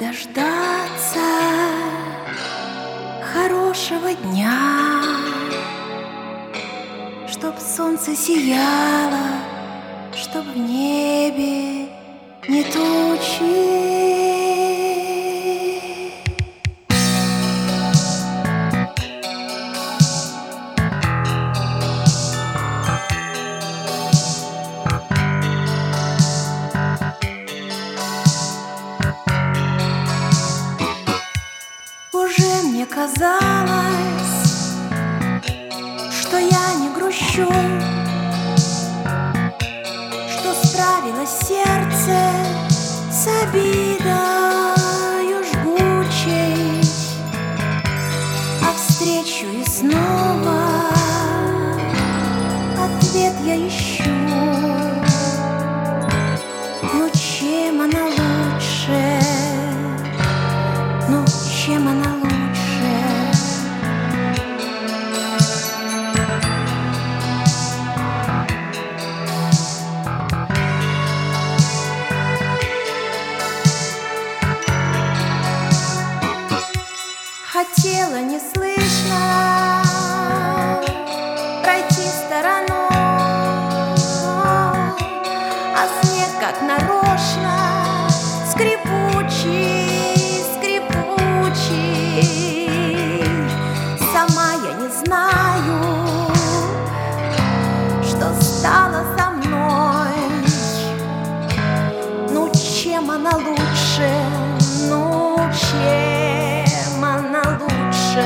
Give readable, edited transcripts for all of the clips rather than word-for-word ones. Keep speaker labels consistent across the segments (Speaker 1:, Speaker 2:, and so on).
Speaker 1: дождаться хорошего дня, чтоб солнце сияло, чтоб в небе не тучи. Уже мне казалось, что я не грущу, что справилось сердце с обидою жгучей, а встречу и снова ответ я ищу. Ну чем она лучше? Ну чем она лучше? Хотела неслышно пройти стороной, а снег как нарочно скрипучий, скрипучий. Сама я не знаю, что стало со мной. Ну чем она лучше? Ну чем она лучше?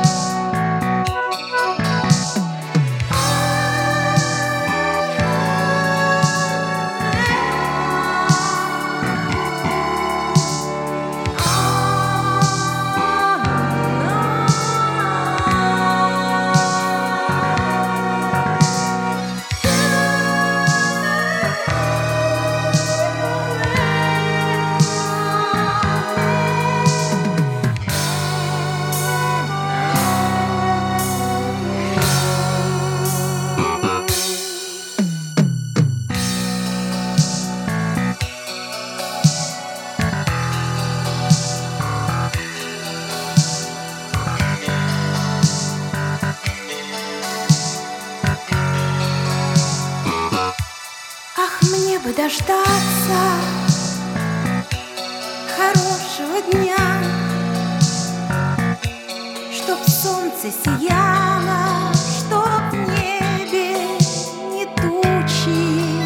Speaker 1: Мне бы дождаться хорошего дня, чтоб солнце сияло, чтоб в небе не тучи,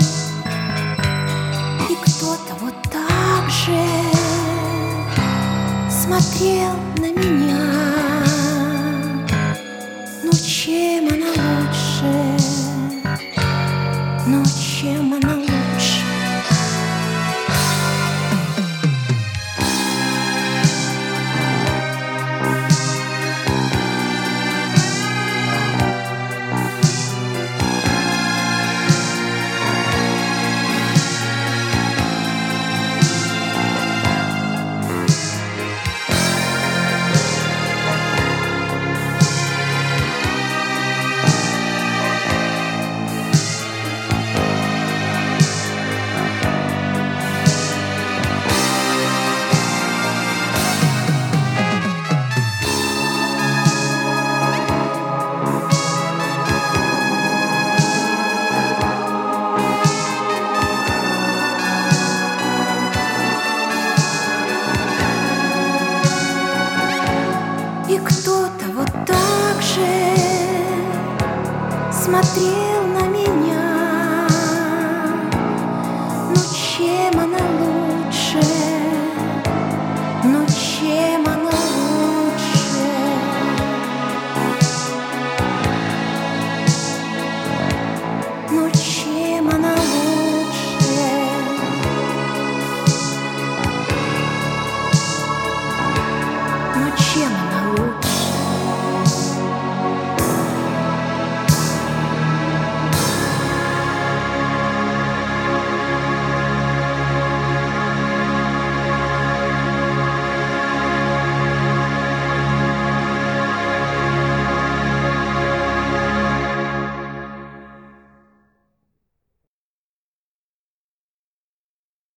Speaker 1: и кто-то вот так же смотрел на меня. Ну чем она лучше? Ну чем она лучше? И кто-то вот так же смотрел на меня. Ну чем она лучше?